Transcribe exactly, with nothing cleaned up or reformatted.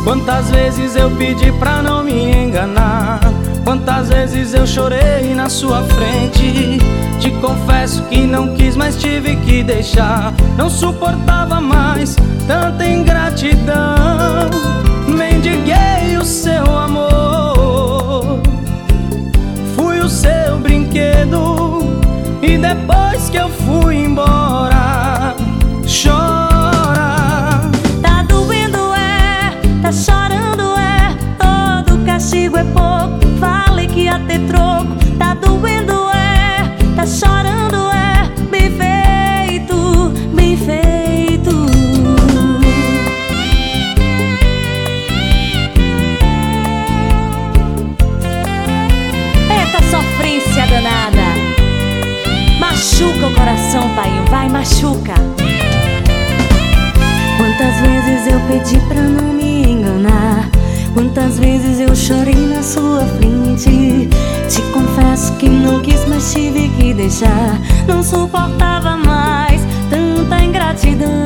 Quantas vezes eu pedi pra não me enganar, quantas vezes eu chorei na sua frente. Te confesso que não quis, mas tive que deixar. Não suportava mais tanta ingratidão. Mendiguei o seu amor, fui o seu brinquedo, e depois que eu fui embora, chora. Tá doendo é, tá chorando é, todo castigo é pouco, falei que ia ter troco. Tá doendo é, tá chorando é, bem feito, bem feito. Eita sofrência danada, machuca o coração, pai, vai, machuca. Quantas vezes eu pedi pra não me enganar, quantas vezes eu chorei na sua frente. Te confesso que não quis, mas tive que deixar. Não suportava mais tanta ingratidão.